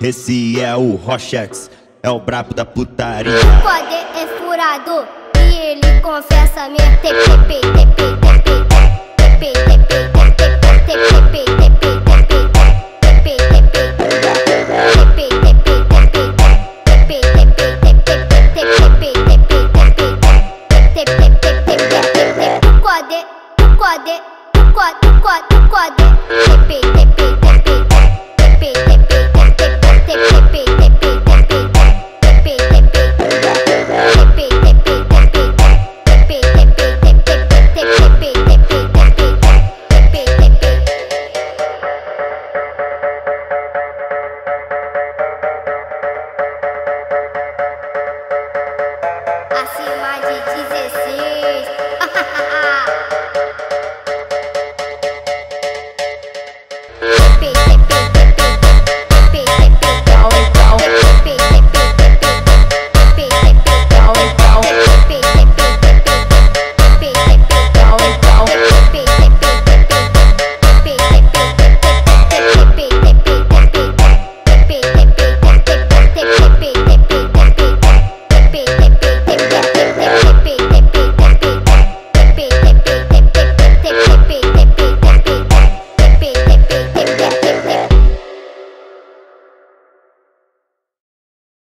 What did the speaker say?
Esse é o Rochex, é o brabo da putaria. O poder é furado e ele confessa minha TPP, TP, TP, TP, TP, TP, TP, TP.